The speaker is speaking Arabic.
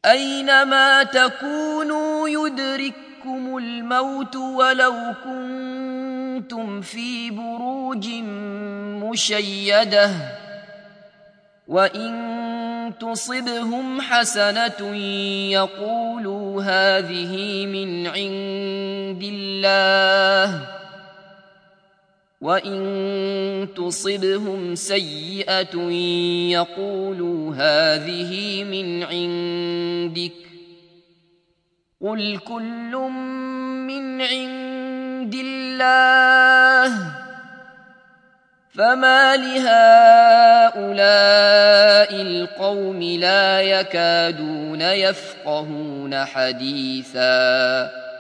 أينما تكونوا يدرككم الموت ولو كنتم في بروج مشيدة وإن تصبهم حسنة يقولوا هذه من عند الله وإن تصبهم سيئة يقولوا هذه من عندك قل كل من عند الله فما لهؤلاء القوم لا يكادون يفقهون حديثا